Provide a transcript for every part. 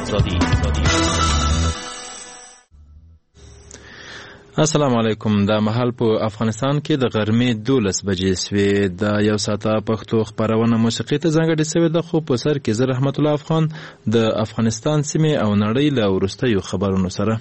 السلام علیکم. دا مهال په افغانستان کې د غرمې 12 بجې سوې. دا یو ساعته پښتو خبرونه موسیقي ته ځانګړې سوې ده، خو په سر کې زه رحمت الله افغان د افغانستان سیمې او نړۍ له وروستیو خبرونو سره.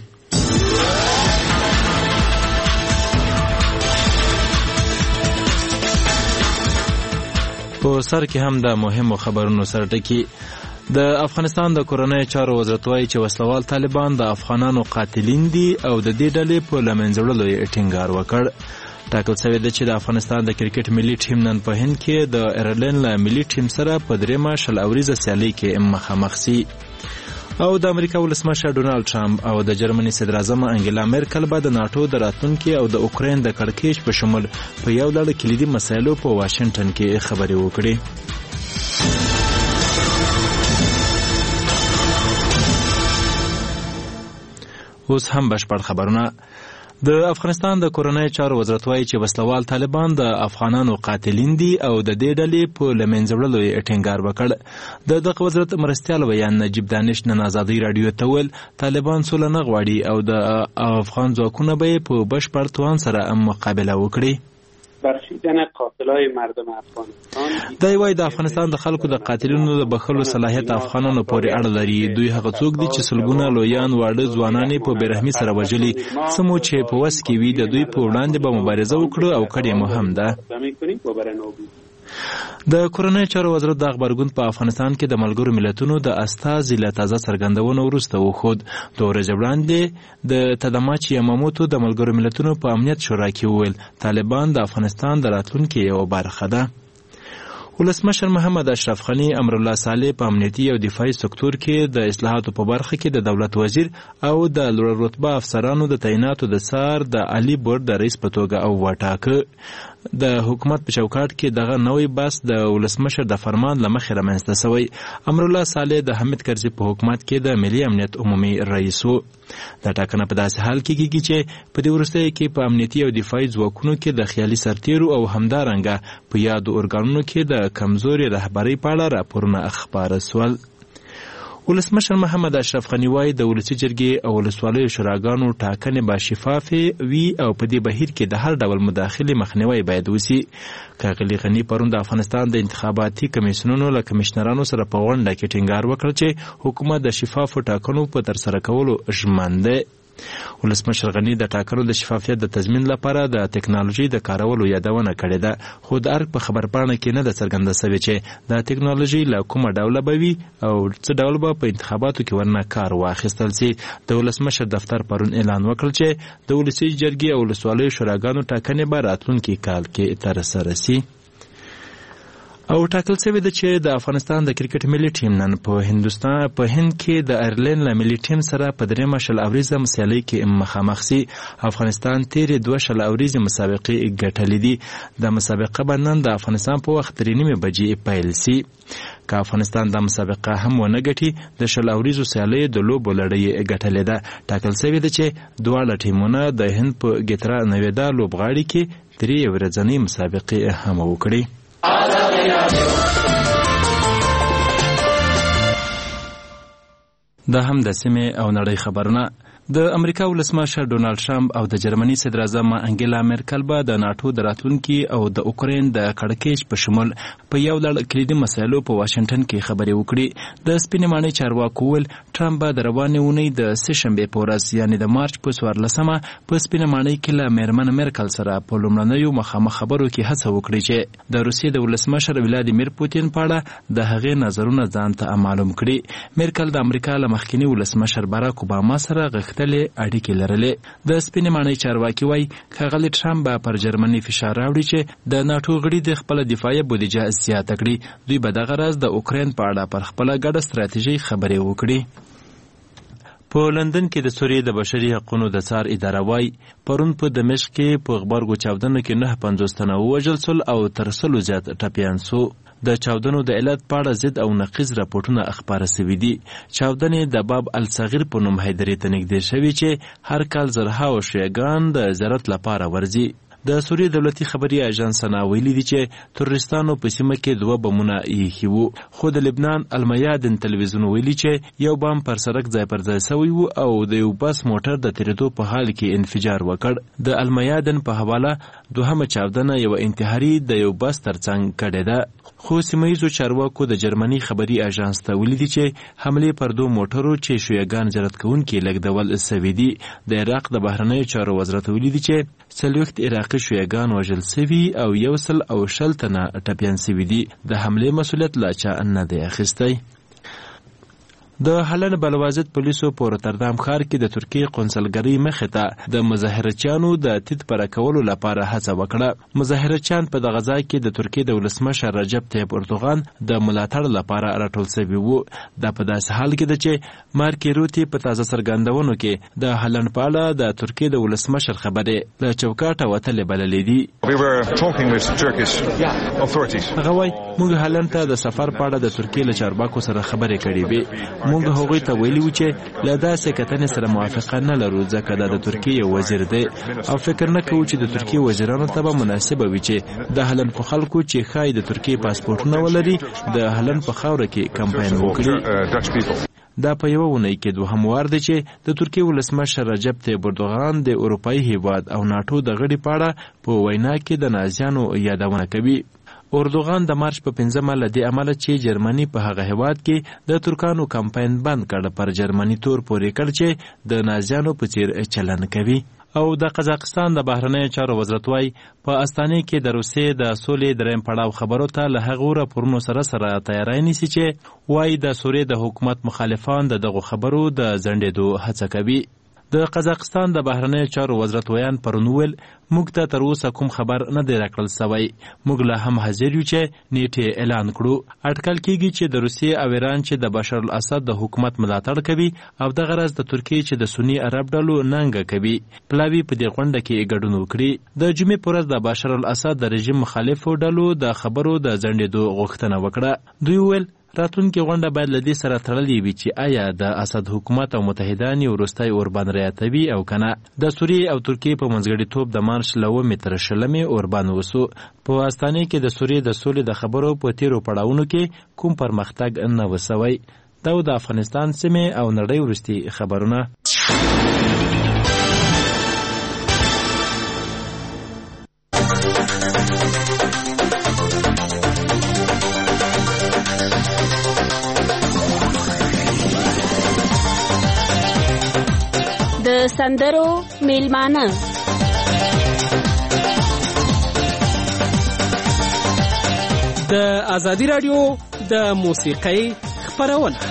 په سر کې هم د مهمو خبرونو سره ټکی. د افغانستان د کورنۍ چارو وزارت وايي چې وسلوال طالبان د افغانانو قاتلین دي او د دې ډلې په له منځه وړلو یې ټینګار وکړ. ټاکل شوی ده چې د افغانستان د کرکټ ملي ټیم نن په هند کې د ایرلند له ملي ټیم سره په درېمه شل اوریزه سیالۍ کې مخامخ سي. او د امریکا ولسمشر ډونالد ټرمپ او د جرمني صدر اعظم انګلا میرکل به د ناتو د راتلونکي او د اوکراین د کړکېچ په شمول په یو لړ کلیدي مسایلو په واشنگټن کې خبرې وکړي. اوس هم بشپړ خبرونه. د افغانستان د کورنۍ چارو وزارت وايي چې وسلوال طالبان د افغانانو قاتلین دي او د دې ډلې په له منځه وړلو یې ټینګار وکړ. د دغه وزارت مرستیال ویان نجیب دانش نن آزادۍ راډیو ته ویل طالبان سوله نه غواړي او د افغان ځواکونه به یې په بشپړ توان سره مقابله وکړي. بخشیدن قاتلای مردم افغانستان دا وایي د افغانستان د خلکو د قاتلینو د بخښلو صلاحیت افغانانو پورې اړه لري. دوی هغه څوک دي چې سلګونه لویان واړه ځوانان په بیرحمي سره وژلي. سمو چې په وس کې وي د دوی په وړاندې به مبارزه وکړو او کړي مهم ده. د کورنۍ چارو وزارت د خبرګون په افغانستان کې د ملګرو ملتونو د استازي له تازه څرګندونو وروسته وښود. د ورځې وړاندې د تداماچی یاماموتو د ملګرو ملتونو په امنیت شورا کې وویل طالبان د افغانستان د راتلونکي یوه برخه ده. ولسمشر محمد اشرف غنی امرالله صالح په امنیتي او دفاعي سکتور کې د اصلاحاتو په برخه کې د دولت وزیر او د لوړ رتبه افسرانو د تعیناتو د سار د عالی بورډ د رئیس په توګه او وټاکه. د حکومت په چوکاټ کې دغه نوې بس د ولسمشر د فرمان له مخې رامنځته شوی. امرالله صالح د حمید کرزي په حکومت کې د ملي امنیت عمومي رئیس و. دا ټاکنه په داسې حال کې کېږي چې په دې وروستیو کې په امنیتي او دفاعي ځواکونو کې د خیالي سرتیرو او همدارنګه په یادو ارګانونو کې د کمزوري رهبرۍ په اړه راپورونه خپاره سول. ولسمشر محمد اشرف غنی وايي د ولسي جرګې او ولسوالیو شوراګانو ټاکنې به شفافې وي او په دې بهیر کې د هر ډول مداخلې مخنیوی باید وشي. ښاغلي غني پرون د افغانستان د انتخاباتي کمیسیونونو له کمشنرانو سره په غونډه کې ټینګار وکړ چې حکومت د شفافو ټاکنو په ترسره کولو ژمن دی. ولسمشر غني د ټاکنو د شفافیت د تضمین لپاره د ټکنالوژي د کارولو یادونه کړې ده، خو د ارګ په خبرپاڼه کې نه ده څرګنده شوې چې دا ټکنالوژي له کومه ډوله به وي او څه ډول به په انتخاباتو کې ورنه کار واخیستل شي. د ولسمشر دفتر پرون اعلان وکړ چې د ولسي جرګې او ولسوالیو شوراګانو ټاکنې به راتلونکي کال کې ترسره شي. او ټاکل شوی ده چې د افغانستان د کرکټ ملي ټیم نن په هند کې د ایرلند له ملي ټیم سره په درېمه شل اوریزه سیالۍ کې مخامخ سي. افغانستان تیرې 2 شل اوریزې مسابقې ګټلې دي. د مسابقه به نن د افغانستان په وخت 3:30 بجې پیل سي. که افغانستان د مسابقه هم ونه ګټي د شل اوریزو سیالۍ د لوبو لړۍ ګټلې ده. ټاکل شوی ده چې دواړه ټیمونه د هند په ګیترا نویدا لوبغاړي کې 3 ورځنۍ مسابقې هم وکړي. دا هم د سیمې او نړۍ خبرونه. د امریکا ولسمشر ډونالد ټرمپ او د جرمني صدر اعظم انګلا میرکل به د ناتو د راتلونکي او د اوکراین د کړکېچ په شمول په یو لړ کلیدي مسایلو په واشنگټن کې خبرې وکړي. د سپینې ماڼۍ چارواکو وویل ټرمپ به د روانې اونۍ د سهشنبې په ورځ یعنې د مارچ په 14مه په سپینې ماڼۍ کې له میرمن میرکل سره په لومړنیو مخامخ خبرو کې هڅه وکړي چې د روسیې د ولسمشر ولادیمیر پوتین په اړه د هغې نظرونه ځان ته معلوم کړي. میرکل د امریکا له مخکني ولسمشر باراک اوباما سره اړیکې لرلې. د سپینې ماڼۍ چارواکي وایي ښاغلي ټرمپ به پر جرمني فشار راوړي چې د ناټو غړي د خپله دفاعي بودیجه زیاته کړي. دوی به دغه راز د اوکراین په اړه پر خپله ګډه ستراتیژۍ خبرې وکړي. په لندن کې د سوریې د بشري حقوقو د څار اداره وایي پرون په دمشق کې په غبرګو چاودنو کې 950 تنه ووژل سول او تر 100 زیات ټپیان سو. د چاودنو د علت په اړه ضد او نقیض راپورټونه خپاره سوي دي. چاودنې د باب الصغیر په نوم حیدرې ته نږدې شوي چې هر کال زرهاوو شیعګان د زیارت لپاره ورځي. د سوریې دولتي خبري اژانس سنا ویلي دي چې تروریستانو په سیمه کې 2 بمونه ایښي وو، خو د لبنان المیادن تلویزیون ویلي چې یو بم پر سړک ځای پر ځای شوی وو او د یو بس موټر د تیریدو په حال کې انفجار وکړ. د المیادن په حواله دوهمه چاودنه یو انتحاري د یو بس ترڅنګ کړې ده. خو سیمه‌ییزو چارواکو د جرمني خبري اژانس ته ویلي دي چې حملې پر 2 موټرو چې شیعهګان جرأت کوونکي لګدول سوي دي. د عراق د بهرنیو چارو وزارت ویلي دي چې 40 عراقي شیعهګان وژل سوي او 120 تنه ټپیان سوي دي. د حملې مسؤلیت لا چا نه دی اخیستی. د هالند بلوازت پولیسو په روتردام ښار کې د ترکیې قونسلګرۍ مخې ته د مظاهرچیانو د تید پره کولو لپاره هڅه وکړه. مظاهرچیان په دغه ځای کې د ترکیې د ولسمشر رجب طیب اردوغان د ملاتړ لپاره راټول شوي وو. دا په داسې حال کې ده چې مارک روتي په تازه څرګندونو کې د هالند په اړه د ترکیې د ولسمشر خبرې له چوکاټه وتلې بللې دي. هغه وایي موږ هالند ته د سفر په اړه د ترکیې له چارواکو سره خبرې کړې وې. موږ هغوی ته ویلي وو چې له داسې کتنې سره موافقه نه لرو ځکه دا د ترکیې یو وزیر دی او فکر نه کوو چې د ترکیې وزیرانو ته به مناسبه وي چې د هالند په خلکو چې ښایي د ترکیې پاسپورټونه ولري د هالند په خاوره کې کمپاین وکړي. دا په یوه اونۍ کې دوهم وار دی چې د ترکیې ولسمشر رجب طیب اردوغان د اروپایي هیواد او ناټو د غړي په اړه په وینا کې د نازیانو یادونه کوي. اردوغان د مارچ په 5 له دې امله چې جرمني په هغه هیواد کې د ترکانو کمپاین بند کړ پر جرمني تور پورې کړ چې د نازیانو په څیر چلن کوي. او د قزاقستان د بهرنیو چارو وزارت وايي په استانه کې د روسیې د سولې درېیم پړاو خبرو ته له هغو راپورونو سره تیاری نیسي چې وايي د سوریې د حکومت مخالفان دغه خبرو د ځنډېدو هڅه کوي. د قزاقستان د بهرنیو چارو وزارت ویان پرون ویل موږ ته تر اوسه کوم خبر نه دی راکړل سوی. موږ لا هم حاضر یو چې نیټې اعلان کړو. اټکل کیږي چې د روسیې او ایران چې د بشار الاسد د حکومت ملاتړ کوي او د غرض د ترکیې چې د سنی عرب ډلو ننګه کوي پلاوی په دې غونډه کې ګډون وکړي. د جمعې پر ورځ د بشار الاسد د رژیم مخالفو ډلو د خبرو د ځنډېدو غوښتنه وکړه. دوی ویل راتلونکې غونډه باید له دې سره تړلې وي چې آیا د اسد حکومت او متحدان یې وروستی اوربان رعایتوي او که نه. د سوریې او ترکیې په منځګړیتوب د مارچ له 9 تر 20 اوربان وسو. په استانه کې د سوریې د سولې د خبرو په تیرو پړاوونو کې کوم پرمختګ نه وسوی. دا د افغانستان سیمې او نړۍ وروستي خبرونه. د سندرو میلمانه د ازادي رادیو د موسیقۍ خپرونه.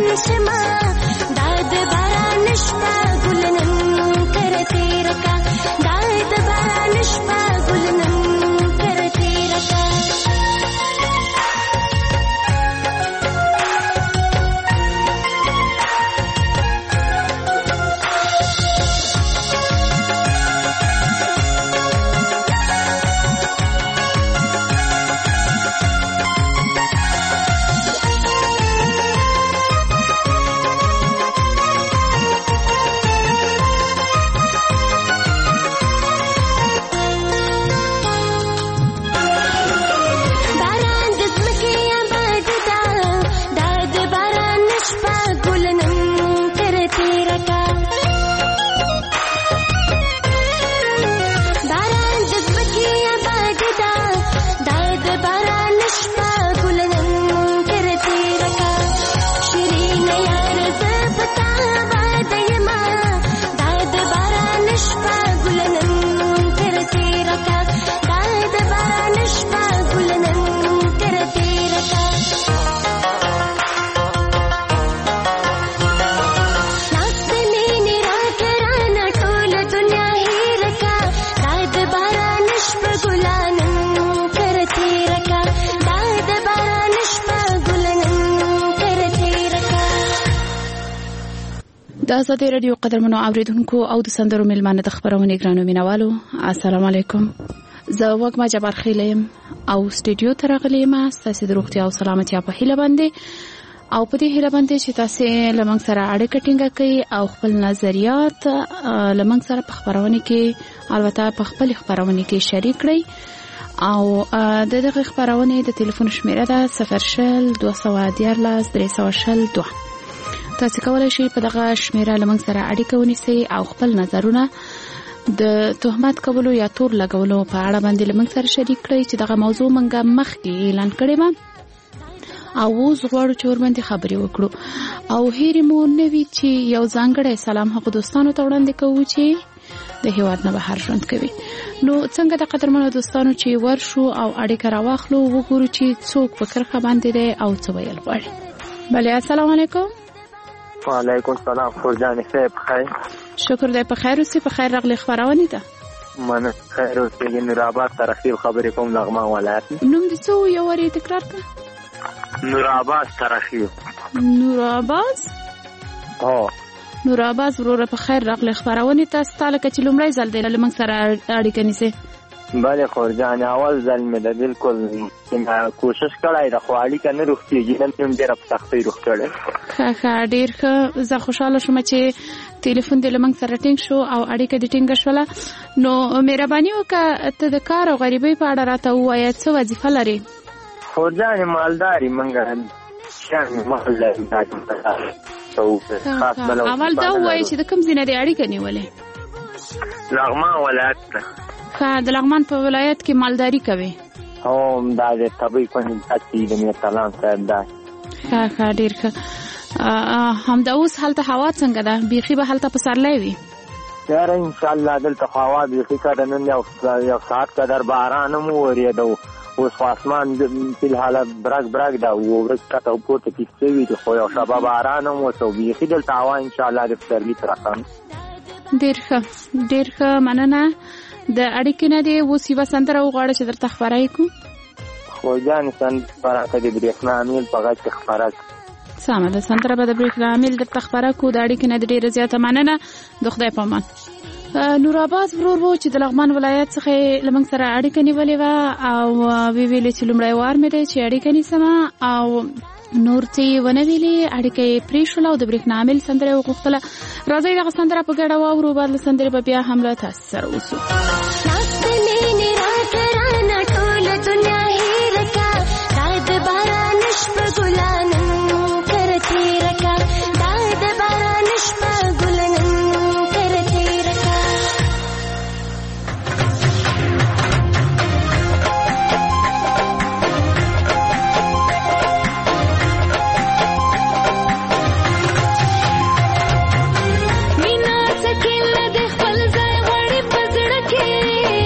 نشما داد باران شپا ګلنن کرته رکا داد باران شپا ګلنن کرته رکا د آزادۍ رادیو قدرمنو اوریدونکو او د سندرو میلمانه د خبرونه ګرانو مینوالو السلام علیکم. زه وګما جبار خیلم او سټډیو ته راغلم تاسو د روغتیا او سلامتیا په هیله باندې او په دې هیله باندې چې تاسو لمنګ سره اړیکه ټینګه کړئ او خپل نظریات لمنګ سره په خبرونه کې البته په خپل خبرونه کې شریک کړئ او د دغه خبرونه د ټلیفون شمیره ده 00214 تاسو کولای شئ په دغه شمیره لمنګ سره اړیکه ونیسئ او خپل نظرونه د تهمت کولو یا تور لګولو په اړه باندې لمنګ سره شریک کړئ چې دغه موضوع منګه مخکې اعلان کړی و او اوس غواړو چې ورباندې خبرې وکړو او هیرې مو نوي چې یو ځانګړی سلام هغو دوستانو ته وړاندې کوو چې د هیواد نه بهر ژوند کوي. نو څنګه د قدرمنو دوستانو چې ورشو او اړیکه راواخلو وګورو چې څوک په کرخه باندې دی او څه ویل غواړي. بله السلام علیکم. وعلیکم السلام. فرجانې صاحب خیر؟ شکر دی په خیر اوسې. په خیر راغلی خبرونه ده منه خیر اوسې. نور آباد ترخیب خبرې کوم لغمان ولایت. نوم دې څه یو وری تکرار کړه؟ نور آباد ترخیب. نور آباد؟ ها نور آباد وروره په خیر راغلی خبرونه تاسو ته لکه چې لومړی ځل دی لمنګ سره اړیکه نیسئ. بله خورجان اول ځل مې د بالکل کوشش کړی د خو اړیکه نه روغتېږي نن هم ډېره په سختۍ روغ کړی. ښه ډېر ښه. زه خوشحاله شوم چې ټلیفون دې له موږ سره ټینګ شو او اړیکه دې ټینګه شوله. نو مهرباني وکړه ته د کار او غریبۍ په اړه راته ووایه څه وظیفه لرې؟ خورجانې مالداري موږ شیان مال لرو. اول دا ووایه چې د کوم ځای نه دې اړیکه نیولې؟ لغمان ولایت ته. د لغمان په ولایت کې مالداري کوي؟ هم دا د طبي کنیزات د میرسلام صاحب دا. ښه ډېر ښه. همدا اوس هلته هوا څنګه ده؟ بیخي به هلته پسرلی وي؟ یاره انشاءالله دلته هوا بیخي کده نن یو ساعت قدر باران هم وورېده اوس خو اسمان فلحال برګ ده ورځ کته پورته کیسې وي خو یو شبه باران هم اوس او بیخي دلته هوا انشاءالله د پسرلي تر راخم. ډېر ښه مننه. د اړیکې نه دی اوس یوه سندره وغواړه چې درته خپره یې کړو. خو جانې سندره که د برېښنا امیل په غږ کې خپره کړه. سمه ده سندره به د برېښنا امیل درته خپره کړو. د اړیکې نه د ډېره زیاته مننه. د خدای په امان. نور آباد ورور و چې د لغمان ولایت څخه له موږ سره اړیکه نیولې وه او ویې ویلې چې لومړی وار مې دی چې اړیکه نیسمه او نور څه یې ونه ویلې. اړیکه یې پرېښوله او د برېښنا امیل سندره یې وغوښتله. راځئ دغه سندره په ګډه واورو. بعد له سندرې به بیا هم له تاسو سره اوسو. مینا څکل د خپل ځای وړي پزړه کې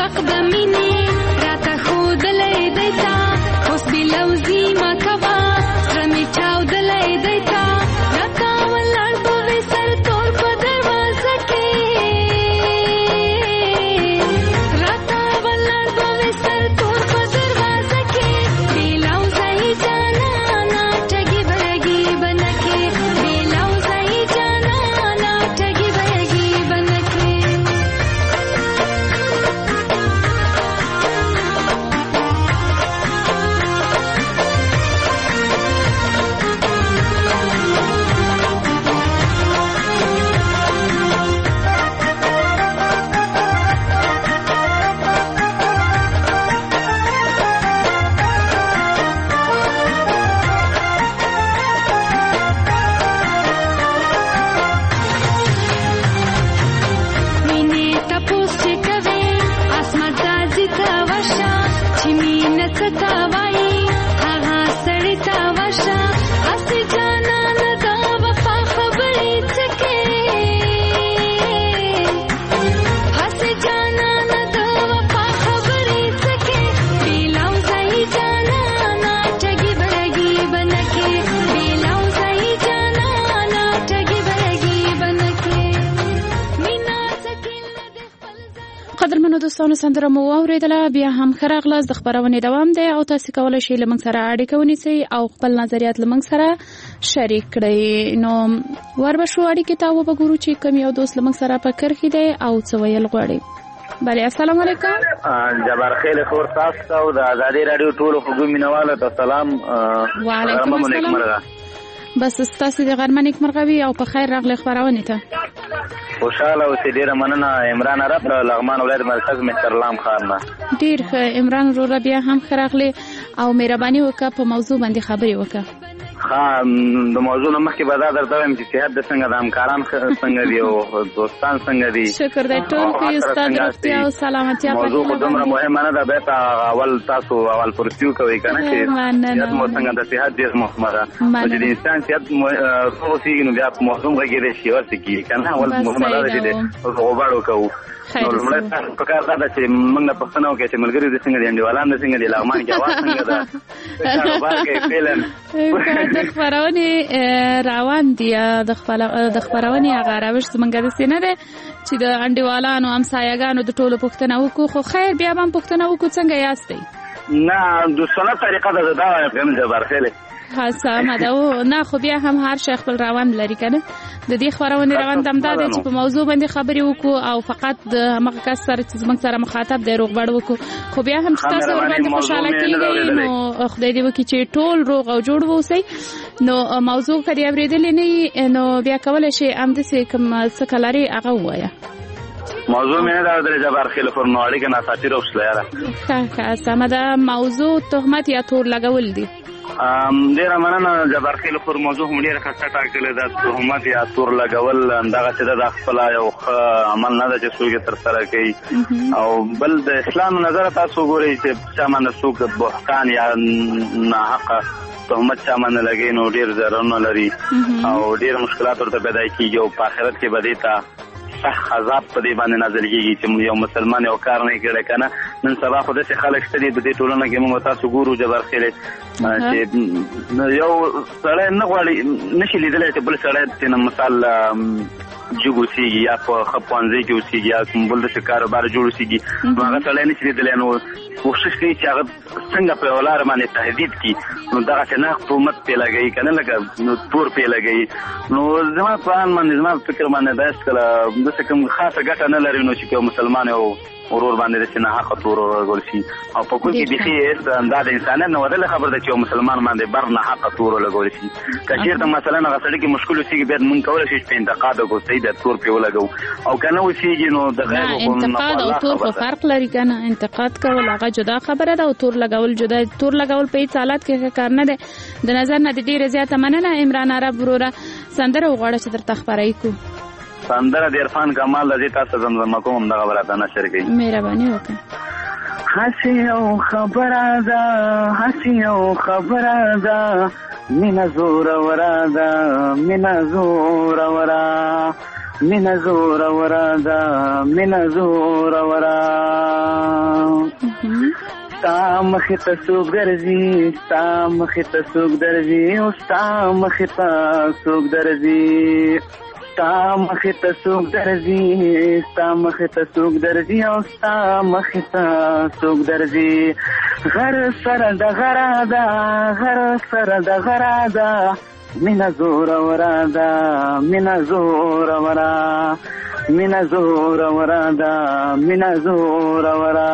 حق بمینه راته خودلې دیتا اوس بلوزی ما کوا رمې چاودلې دیتا راته ولړ په وسر تور په دروازه کې راته ولړ په وسر تور په دروازه کې بلوزای جانا نا ټګي بهګي بنکه بلوزای جانا نا ټګي بهګي بنکه قدرمنو دوستانو سندره مو واوریدله بیا هم ښه راغلاست د خپرونې دوام دی او تاسو کولی شئ له موږ سره اړیکه ونیسئ او خپل نظریات له موږ سره شریک کړئ نو وربشو اړیکې ته وګورو چې کوم یو دوست له موږ سره په کرښې دی او څه ویل غواړي بله السلام علیکم جبار خیل خور تاسو ته او د ازادي راډیو ټولو خوږو مینوالو ته سلام وعلیکم السلام بس ستاسو د غرمه نیکمرغه وي او په خیر راغلی خپرونې ته خوشاله اوسې ډېره مننه عمران عرب لغمان ولایت مرکز مسترلام خان نه ډېر ښه عمران وروره بیا هم ښه راغلی او مهرباني وکړه په موضوع باندې خبرې وکړه د موضوع نه مخکې به دا درته وایم چې صحت د څنګه د همکاران څنګه دي او دوستان څنګه دي شکر دی ټول ښه یو ستا د روغتیا او سلامتیا موضوع خو دومره مهمه نه ده بیا اول تاسو اول پرسیو کوئ که نه چې صحت مو څنګه د صحت ډېر مهمه ده چې د انسان صحت ښه اوسېږي نو بیا په موضوع غږېدی شي ورته کېږي که نه اول مهمه دا ده چې د غوباړ وکوو نو لومړی په کار دا ده چې موږ نه پوښتنه وکړو چې ملګري دې څنګه دي انډیوالان دې څنګه دي لغمان کې هوا څنګه ده کاروبار کې فعلا د خپرونې روان دي د خپرونې هغه روش زموږ داسې نه دی چې د انډیوالانو همسایهګانو د ټولو پوښتنه وکړو خو خیر بیا به هم پوښتنه وکړو څنګه یاستئ نه دوستانه طریقه ده زه دا وایم که نه جبار خیلې سمه ده نه خو بیا هم هر شی خپل روان لري که نه د دې خپرونې روان همدا دی چې په موضوع باندې خبرې وکړو او فقط د همغه کس سره چې زموږ سره مخاطب دی روغبړ وکړو خو بیا هم چې تاسو ورباندې خوشحاله کېږئ نو خدای دې وکړي چې ټول روغ او جوړ واوسئ نو موضوع که دې اورېدلې نه وي نو بیا کولی شئ همداسې کوم څه که لرئ هغه ووایه موضوع مې نه ده اورېدلې جبار خیل خور نو اړیکه ناساتیره وشله یاره ښه سمه ده موضوع تهمت یا تور لګول دي ډېره مننه جبار خیل خور موضوع هم ډېره ښه ټاکلې ده تهمت یا تور لګول همدغه چې ده د خپله یو ښه عمل نه ده چې څوک یې ترسره کوي او بل د اسلام نظره تاسو وګورئ چې چا باندې څوک بهتان یا ناحقه تهمت چا باندې لګوي نو ډېر ضررونه لري او ډېر مشکلات ورته پیدا کېږي او په آخرت کې به دې ته سخت عذاب په دې باندې نازل کېږي چې یو مسلمان یو کار نه کړی که نه نن سبا خو داسې خلک شته دي په دې ټولنه کې موږ تاسو ګورو جبار خیلې چې یو سړی نه غواړي نشي لیدلی چې بل سړی ترېنه مثال جوګ اوسېږي یا په ښه پوهنځي کې اوسېږي یا کوم بل داسې کاروبار جوړ اوسېږي نو هغه سړی نشي لیدلی نو کوشش کوي چې هغه څنګه په یوه لاره باندې تهدید کړي نو دغسې نه تهمت پرې لګوي که نه لکه نو تور پرې لګوي نو زما په ان باندې زما په فکر باندې دا هېڅکله داسې کوم خاصه ګټه نه لري نو چې یو مسلمان یو ورور باندې داسې ناحقه تور ولګول شي او په کور کې بیخي دا د انسانیت نه ودله خبر ده چې یو مسلمان باندې بر ناحقه تور ولګول شي که چېرته مثلا هغه سړي کې مشکل اوسېږي بیا موږ کولی شو چې په انتقاد وکړو صحیح ده تور پرې ولګوو او که نه اوسېږي نو د غیر انتقاد او تور خو فرق لري که نه انتقاد کول هغه جدا خبره ده او تور لګول جدا تور لګول په هېڅ حالت کې ښه کار نه دی د نظر نه د ډېره زیاته مننه عمران عرب وروره سندره وغواړه چې درته خپروي کړو سندره د عرفان کمال د دې تاسو زمزمه کوم همدغه به راته نشر کوي مهرباني وکړه هسې یو خبره ده هسې یو خبره ده مینه زوروره ده مینه زوروره مینه زوروره ده مینه زوروره ستا مخې ته څوک درځي ستا مخې ته څوک درځي او ستا مخې ته څوک درځي ستا مخې ته څوک درځي ستا مخې ته څوک درځي او ستا مخې ته څوک درځي غر سره د غره ده غر سره د غره ده مینا زوروره ده مینا زوروره مینا زوروره ده مینا زوروره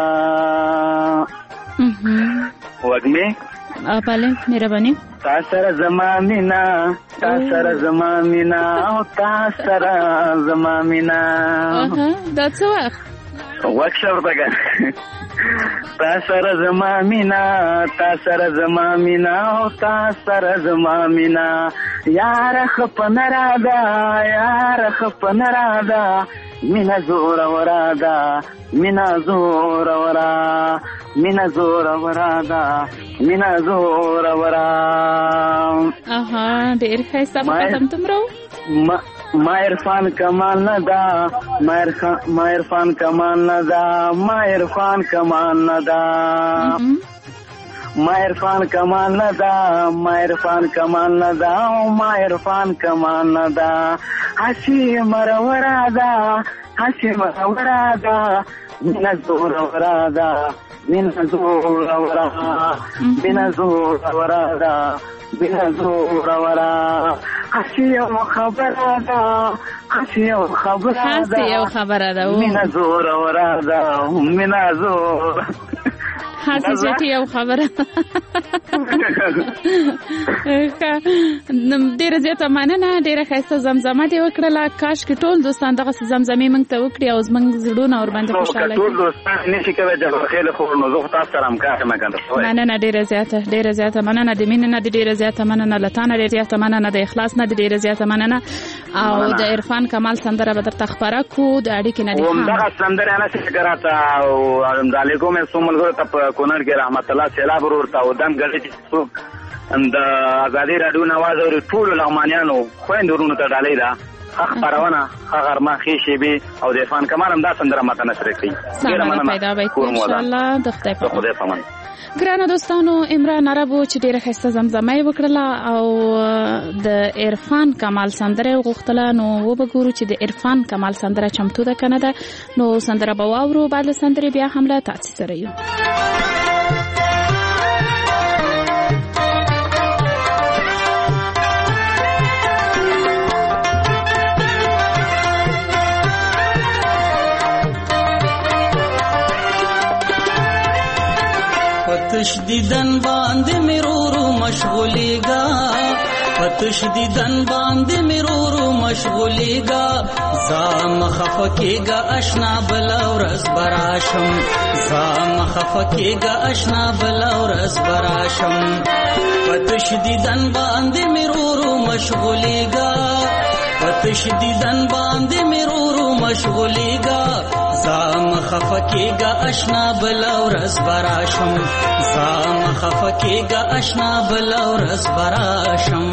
وږمې بله مهرباني تا سره زما مینا تا سره زما مینا او تا سره زما مینا دا څه وخت وکشور دګه تا سره زما مینا تا سره زما مینا او تا سره زما مینا یار خپن را ده یار خپن را ده مینا زور ورا ده مینا زور ورا مینا زور ورا ده مینا زور ورا ډېر ښایسته مقدم تمرو ما عرفان کمال نه دا ما عرفان کمال نه دا ما عرفان کمال نه دا ما عرفان کمال نه دا ما عرفان کمال نه دا ما عرفان کمال نه دا حسی مرورا دا حسی مرورا دا مینا زور ورا دا مینا زور ورا مینا زور ورا دا مینا زور ورا حسی یو خبره ده حسی یو خبره ده مینا زور ورا دا مینا زور حسی چټي یو خبره ډیره زیاته مننه ډیره ښایسته زمزمه دې وکړله کاش کې ټول دوستان دغه زمزمې موږ ته وکړي او زموږ زړونه ور باندې خوشاله ټول دوستان نشي کولی چې خیر خو نو زه تاسو سره هم کار کوم مننه ډیره زیاته مننه د مینې نه ډیره زیاته مننه لتانه ډیره زیاته مننه د اخلاص نه ډیره زیاته مننه او د عرفان کمال سندره به درته خبره کو د اړیکې نه دي دغه سندره نه څه راته او علیکم سوملګو ته کونړ کې رحمت الله سیلاب ورته او دم غړي چې د ازادي رادیو نواز او ټول لغمانیانو خويندورونو ته ډالۍ ده خبرونه غرمه خېشي به او د عرفان کمال هم دا سندره ماته نشر کړي ډیره مننه پیدا به ان شاء الله د خدای په ګرانو دوستانو عمران عربو چې ډیره ښایسته زمزمه یې وکړله او د عرفان کمال سندره یې وغوښتله نو وبګورو چې د عرفان کمال سندره چمتو ده که نه ده نو سندره به واورو بعد له سندرې بیا هم له تاسې سره یو تشدیدن باندې مرورو مشغولیگا تشدیدن باندې مرورو مشغولیگا زام خفکیگا اشنا بلا ورځ براشم زام خفکیگا اشنا بلا ورځ براشم تشدیدن باندې مرورو مشغولیگا تشدیدن باندې مرورو مشغولیگا زام خفکیگا اشنا بلا ورځ براشم زام خفکیگا اشنا بلا ورځ براشم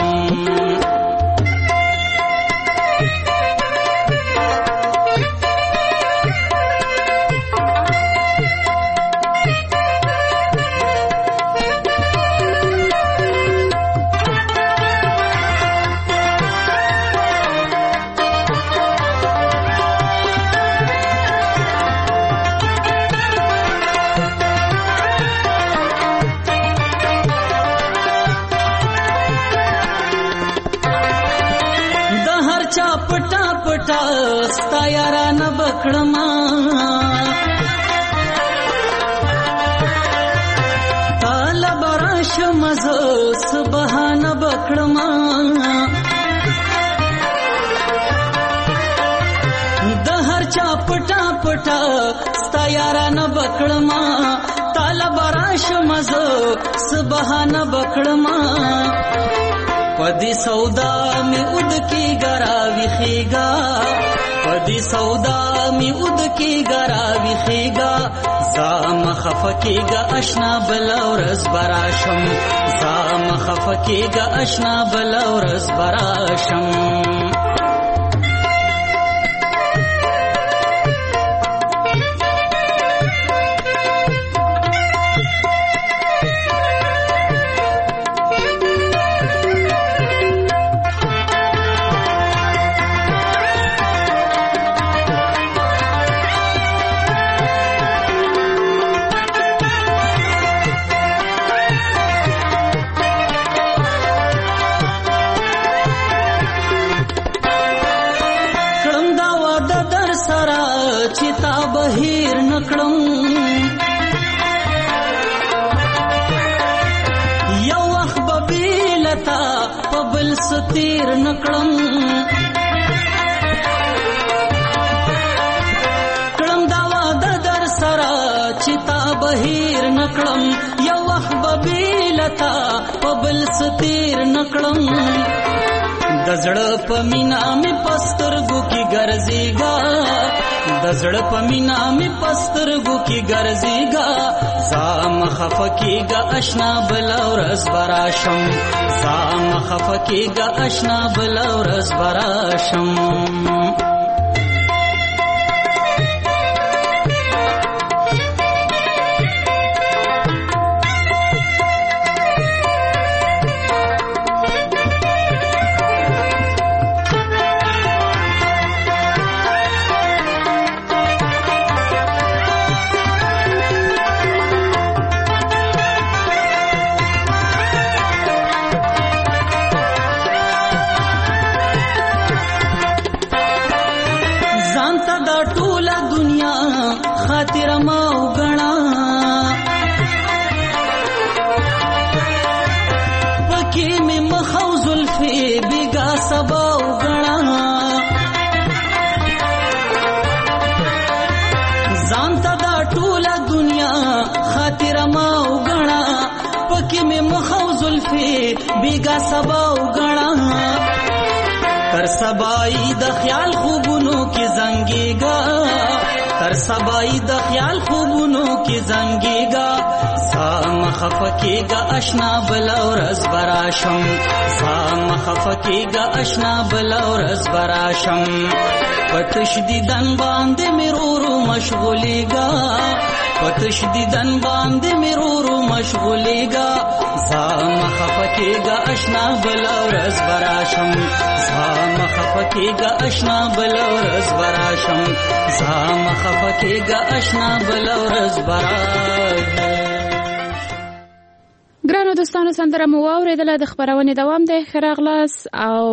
ستا یارانه بکړما تاله براشم زه سبحانه بکړما د هر چا پټا پټا ستا یارانه بکړما تاله براشم زه سبحانه بکړما پدی سودا می اود کی گراوی خیگا پدی سودا می اود کی گراوی خیگا زام خفکیگا اشنا بلورز براشم زام خفکیگا اشنا بلورز براشم بهیر نکړم یو وخت به بیلتا په بل ستیر نکړم کړم دا واده در سره چې تا بهیر نکړم یو وخت به بیلتا په بل ستیر نکړم د زړه په مینا مې پسترګو کې ګرځېږه د زړه په مینا مې پسترګو کې ګرځېږه زام خفه کېږه اشنا بله ورځ به راشم زام خفه کېږه اشنا بله ورځ به راشم خاطر ما وګڼه پکې مې مخ او زلفې بېګا سبا وګڼه ځان ته دا ټوله دنیا خاطر ما وګڼه پکې مې مخ او زلفې بېګا سبا وګڼه تر سبای د خیال خوبونو کې زنګېږه تر سبای د خیال خوبونو کې زنګېږه سام خفه کېږه اشنا بله ورځ به راشم سام خفه کېږه اشنا بله ورځ به راشم په تشدیدن باندې مې رورو مشغولېږه په تشدیدن باندې مې رورو مشغولېږه سام خفه کېږه اشنا بله ورځ به راشم سام خفه کېږه اشنا بله ورځ به راشم سام خفه کېږه اشنا بله ورځ به راشم. ګرانو دوستانو سندره مو واورېدله د خپرونې دوام دی ښه راغلاست او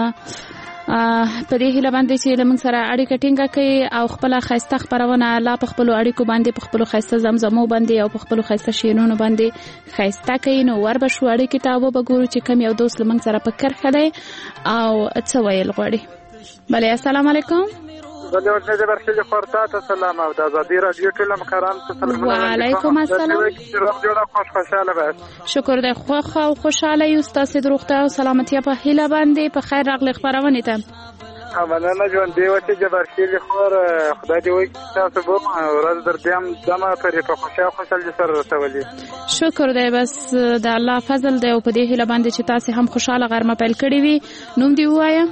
په دې هیله باندې چې له موږ سره اړیکه ټینګه کړئ او خپله ښایسته خپرونه لا په خپلو اړیکو باندې په خپلو ښایسته زمزمو باندې او په خپلو ښایسته شعرونو باندې ښایسته کړئ نو ور به شو اړیکې ته وبګورو چې کوم یو دوست له موږ سره په کرښه دی او څه ویل غواړي. بله السلام علیکم. بله ورته برخې خورتا ته سلام او د ازادي رادیو ټول مقران ته سلام. وعلیکم السلام. خوشاله باش. شکر دی خوښ او خوشاله یو ستاسو د روغتیا او سلامتیا په هیله باندې په خیر راغلی خپرونې ته. مننه ژوند دی وته جبرشیل خور خدای دې وایي تاسو به ورځ در دیم دمه پرې په خوشاله سره رسولي. شکر دی بس د الله فضل دی او په دې هیله باندې چې تاسو هم خوشاله غرمه پیل کړی وي. نوم دی وایم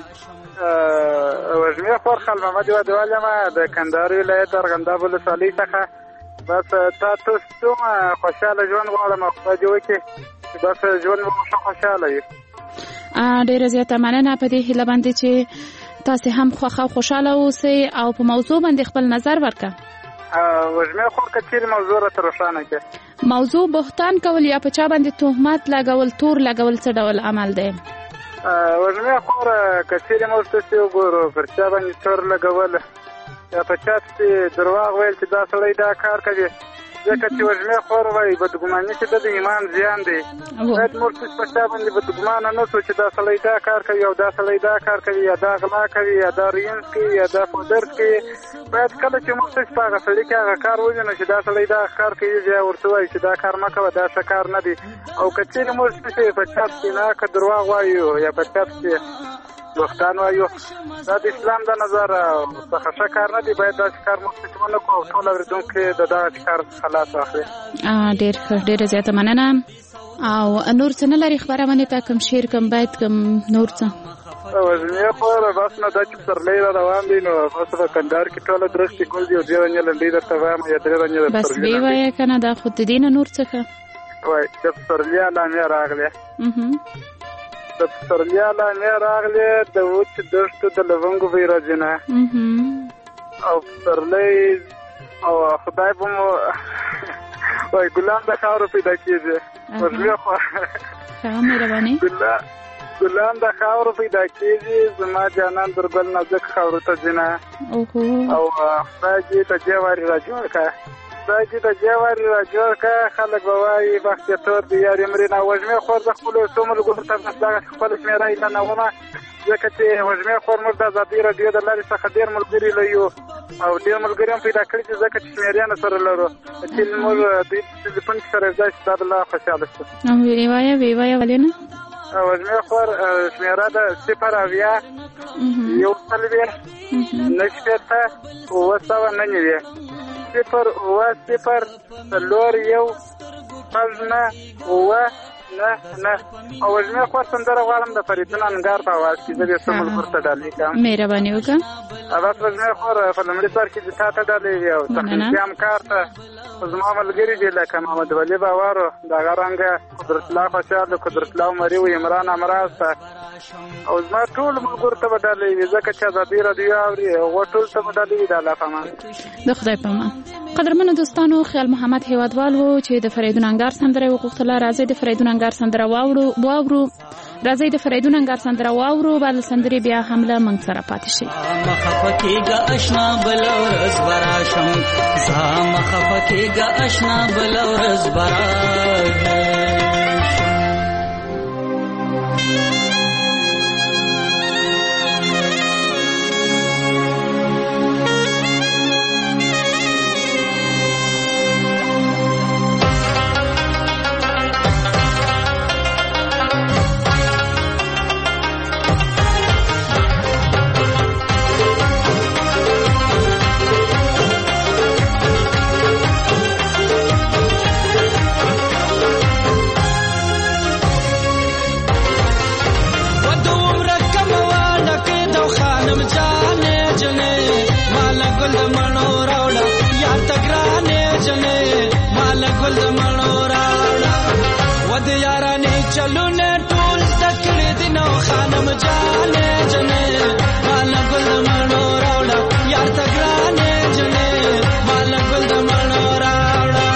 وژمیر خور خال محمد ودواله ما د کندهار ولایت ارغنداب ولسوالۍ څخه بس تاسو خوشاله ژوند غواړم خدای دې وکړي بس ژوند مو خوشاله وي. ډیره زیاته مننه په دې هیله باندې چې تاسو هم خوښ او خوشاله اوسئ او په موضوع باندې خپل نظر ورکړه. وژمیر خور کچېرې موضوع راته روښانه کړه. موضوع بهتان کول یا په چا باندې تهمت لګول تور لګول څه ډول عمل دی؟ وژمیر خور کچېرې موږ تاسې وګورو پر چا باندې تور لګول یا په چا پسې درواغ ویل چې دا سړی دا کار کوي ځکه چې وژمیر خور وایي بدګماني چې د ایمان زیان دی باید موږ په چا باندې بدګمانه نه سو چې دا سړی دا کار کوي او دا سړی دا کار کوي یا دا غلا کوي یا دا رینز کوي یا دا پودرز کوي باید کله چې موږ په هغه سړي کې هغه کار ووینو چې دا سړی دا کار کوي بیا ورته وایي چې دا کار مه کوه دا ښه کار نه دی او که چېرې موږ په چا پسې ناکه درواغ وایو یا په چا پسې دوستان وایو دا د اسلام د نظر څخه ښه کار نه دی باید داسې کار موږ چې ونه کړو او ټول اورېدونکي د دغه کار خلاص واخلي. ډېر ښه ډېره زیاته مننه. او نور څه نه لري خپرونې ته کوم شعر کوم بیت کوم نور څه؟ وژمیر خور بس نه دا چې پسرلی را روان دی نو بس په کندهار کې ټوله درختې ګل دي او 2 ورځې لنډۍ درته وایم یا 3 ورځې درته بس ویې وایه که نه دا خو د دې نه نور څه ښه وایي د پسرلي علامې راغلې د پسرلي علامې راغلې د وچ دښتو د لونګو بیرځنه او پسرلی او خدای به مو وای ګلان د خاورو پیدا کېږي وژمیر خور ښه مهرباني ګلان د خاورو پیدا کېږي زما جانان در ګل نازک خاورو ته ځینه او خدای دې ته جواري را جوړ کړه خدای دې ته جواري را جوړ کړه خلک به وایي بخت یې تور دی یارې مرینه وږمې خور د خپلو څو ملګرو ته دغه خپل شمېره یې اعلانومه ځکه چې وږمې خور موږ د ازادۍ راډیو د لارې څخه ډېر ملګري لرو او ډېر ملګري هم پیدا کړي چې ځکه چې شمېریانو سره لرو چې موږ دوی ټلیفون کې سره یوځای شي دا به لا خوشحاله شو ویوایه ولې نه وږمې خور شمېره د 0 1 9 نه او وږمې خور سندره غواړم د فریدون انګار په اواز کې زه دې څو ملګرو ته ډالۍ کړم مهرباني وکړه بس وږمې خور په لومړي سر کې تا ته ډالۍ وي او تخنیکي همکار ته زما ملګري دي لکه محمد ولي باورو دغه رنګه قدرت الله خوشحال قدرت الله عمري و عمران امراض ته او زما ټول ملګرو ته به ډالۍ وي ځکه چې ازادي راډیو اوري هغو ټول ته به ډالۍ وي د الله په امان د خدای په امان قدرمنو دوستانو خیال محمد هیوادوال و چې د فریدون انګار سندره وغوښتله راځئ د فریدون انګار سندره واورو راځئ د فریدون انګار سندره واورو بل سندرې بیا هم له موږ سره پاتې شي مخفکیګه اشنا بلورز براشم زما مخفکیګه اشنا بلورز براشم چلو نے ټول تکړه دینو خانم جانې جنې مال ګل منو راوړه یار تګرانې جنې مال ګل منو راوړه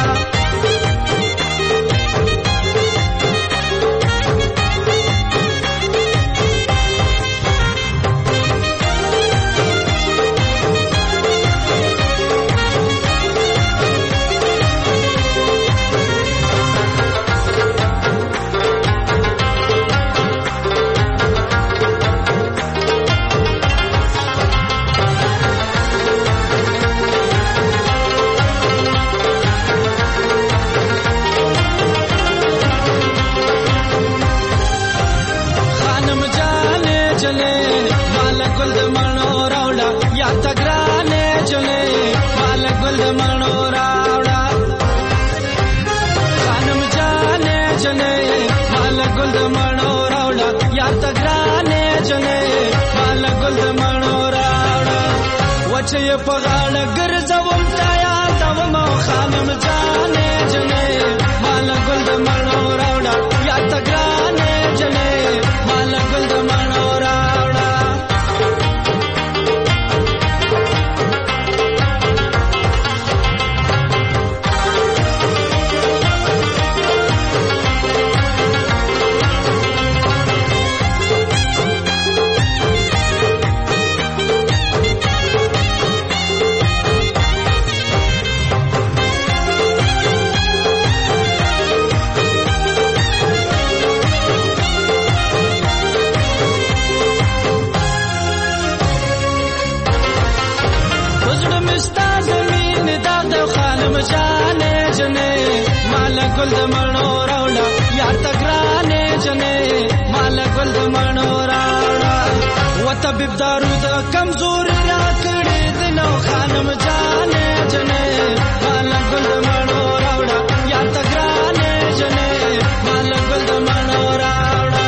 چې په غاړه ګرځوم تا یادوم خانم جانې جنې مال ګل د مڼو راوړه یا ته ګرانې جنې مال ګل د مڼو راوړه ګل د مڼو راوړه یار ته ګرانې جنې مال ګل د مڼو راوړه وطبیب دارو د کمزوري راکړې دینو خانم جانې جنې مال ګل د مڼو راوړه یار ته ګرانې جنې مال ګل د مڼو راوړه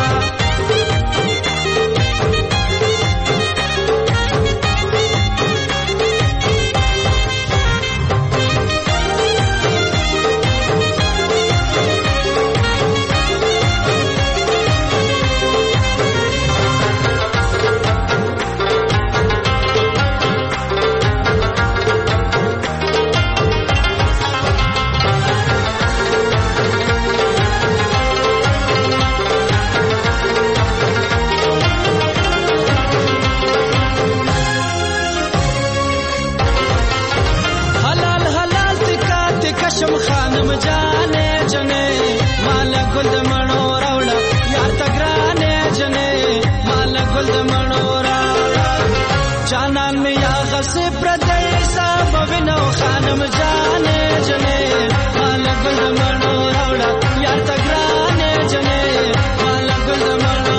شم خانم جانې جنې مال ګل د مڼو راوړه یار تګرانې جنې مال ګل د مڼو راوړه جانان می یا غسه پردې صاحب وینو خانم جانې جنې مال ګل د مڼو راوړه یار تګرانې جنې مال ګل د مڼو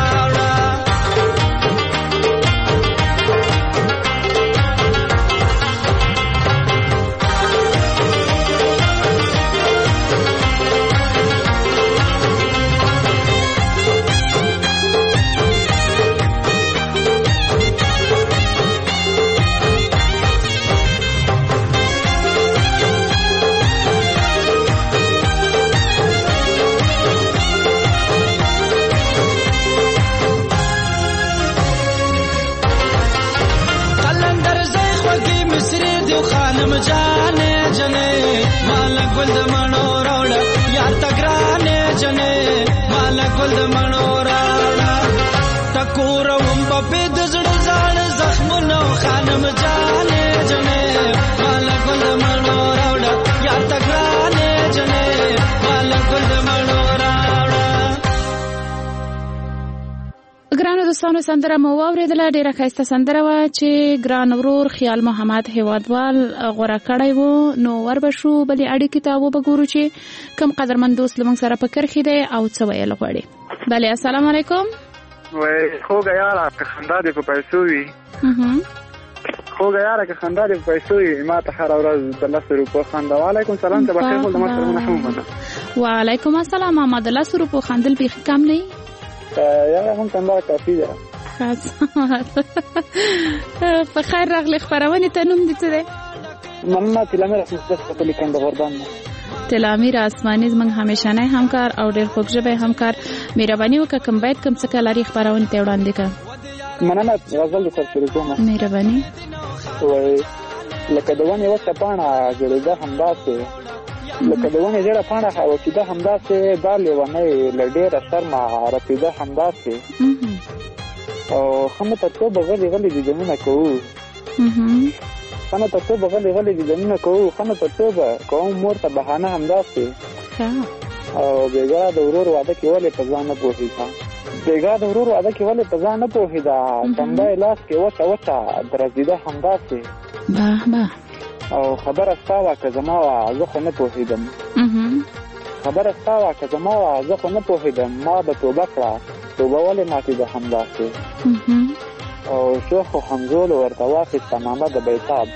خانم جانې جنې مال ګل د مڼو راوړه یار تګرانې جنې مال ګل د مڼو راوړه ټکور وم په د زړه ځان زخمونو خانم جانې جنې مال ګل د مڼو راوړه یار تګرانې جنې مال ګل د مڼو راوړه. ګرانو دوستانو سندره مو واورېدله، ډېره ښایسته سندره وه چې ګران ورور خیال محمد هیوادوال غوره کړی و. نو وربشو بلې اړیکې ته وبګورو چې کم قدرمن دوست له موږ سره په کرښې دی او څه ویل غواړي. بلې السلام علیکم. وای خوږه یاره که خندا دې په پیسو وي خوږه یاره که خندا دې په پیسو وي ما ته هره ورځ د 10 روپو خندا. وعلیکم سلام ته بخیر خو زما سلامونه هم ومنه. وعلیکم السلام. ما د 10 روپو خندل بیخي کم نه یا هم څنګه کافي ده. په خیر راغلی. خپرونې ته نوم دې څه دی؟ مننه. تلامیر اسماني لیکن د غردان. تلامیر اسماني زموږ همیشنی همکار او ډېر خوږژبی همکار. مهرباني وکړه کوم بیت کوم څه لري خپرونې ته وړاندې کړه. مننه. غزل د سرسري کومه. مهرباني. وای لکه د ونې وچه پاڼه جوړېده همداسې لکه د ونې ډېره پاڼه وچېده همداسې دا لیونۍ له ډېره شرمه رپېده همداسې او ښه نه ترتوبه غلې غلې دیدنونه کوو ښه نه ترتوبه غلې غلې دیدنونه کوو ښه نه ترتوبه کوم مور ته بهانه همداسې او بېګا د ورور واده کې ولې په ځان نه پوهېده بېګا د ورور واده کې ولې په ځان نه پوهېده ټنډه یې لاس کې وچه وچه درزېده همداسې او خبره ستا وه که زما وه زه خو نه پوهېدم خبره ستا وه که زما وه زه خو نه پوهېدم ما به توبه کړه توبه ولې ماتېده همداسې او شوخ و همزولو ورته واخېسته نامه د بیتاب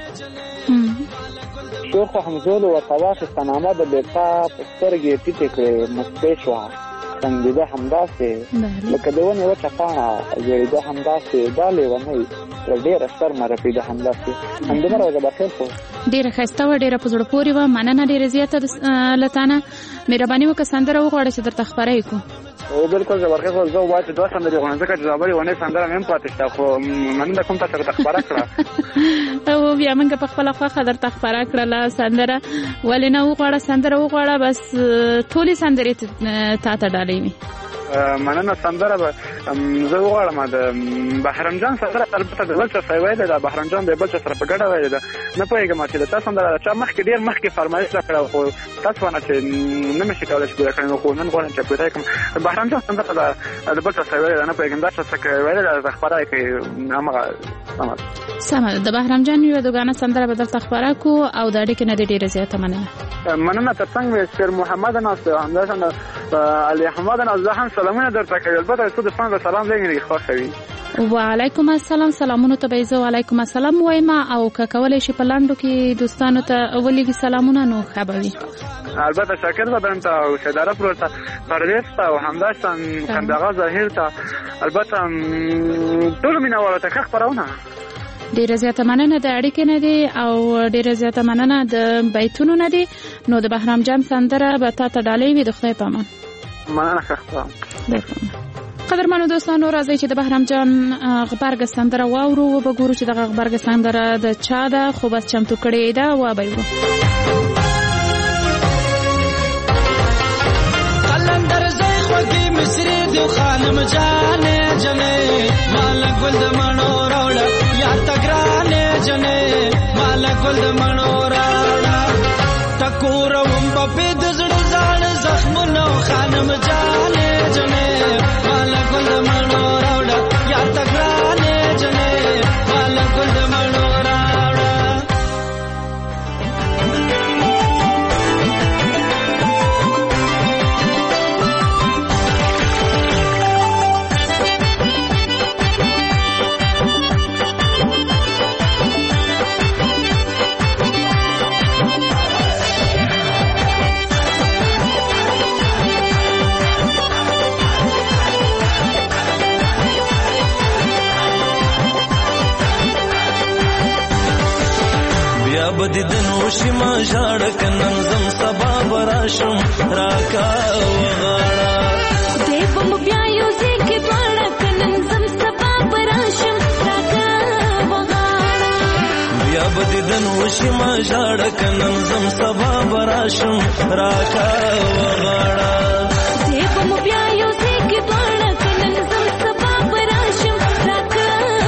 شوخ و همزولو ورته واخېسته نامه د بیتاب سترګې ټیټې کړې مسکۍ شوه څنګېده همداسې لکه د ونې وچه پاڼه ژړېده همداسې دا لیونۍ له ډېره شرمه رپېده همداسې. همدومره وه. بخیر خو ډېره ښایسته وه، ډېره په زړه پورې وه. مننه ډېره زیاته له تا نه. مهرباني وکړه سندره وغواړه چې درته خپره یې کړو. او بالکل زه ورخې خو زه ووایم چې 2 سندرې غواړم ځکه چې زابلې ونې سندره مې هم پاتې شته خو مننه کوم تاسو ته خپره کړه او بیا موږ په خپله خوښه درته خپره کړله سندره. ولې نه وغواړه سندره وغواړه بس ټولې سندرې تا ته ډالۍ وي. مننه. سندره به زه وغواړم د بهرام جان سندره البته د بل چا سره ویلې ده. بهرام جان د بل چا سره په ګډه ویلې ده. نه پوهېږم چې د تا سندره چا مخکې ډېر مخکې فرمایش راکړه خو تاسو ونه چې نه مې شي کولی چې پوره کړم خو نن غواړم چې پوره کړم. بهرام جان سندره د بل چا سره ویلې ده. نه پوهېږم دا چا څه ویلې ده زه خپره یې کړې همغه سمه ده. د بهرام جان یوه دوګانه سندره به درته خپره کړو او د اړیکې نه دې ډېره زیاته مننه. مننه. تر څنګ مې شیر محمد ناست همداشان علي احمد ناست زه هم سلامونه درته کوي. البته څو دوستان به سلام لګي خوښوي. وعلیکم السلام. سلامونو ته به زه وعلیکم السلام وایم او که کولی شي په لاندو کې دوستانو ته ولېږي سلامونه نو ښه به وي. البته شاکر بدن ته او شیداره پرور ته پرویز ته او همداشان خندغه ظاهر ته البته ټولو مینهوالو ته ښه خپرونه. ډېره زیاته مننه د اړیکې نه دی او ډېره زیاته مننه د بیتونو نه دی. نو د بهرام جان سندره به تا ته ډالۍ وي. د خدای په امان. مننه. ښه خپرونه. قدرمنو دوستانو راځئ چې د بهرام جان غبرګه سندره واورو و به ګورو چې دغه غبرګه سندره د چا ده خو بس چمتو کړې ده و به یې قلندر زی خوږې مصري دی خانم جانې جنې مال ګل د مڼو راوړه یار ته ګرانې جنې مال ګل د مڼو راوړه کوروم په د زړه ځان زخمونو خانم جانې جنې مالا ګل د مڼو راوړه یا تګرانې جنې مالا ګل د مڼو راوړه بدی دنوشی ما ژړک نن زم سبا براشم راکا وغاړه دیوم بیا یو ځکه دواړه نن زم سبا براشم راکا وغاړه بیا بدی دنوشی ما ژړک نن زم سبا براشم راکا وغاړه دیوم بیا یو ځکه دواړه نن زم سبا براشم راکا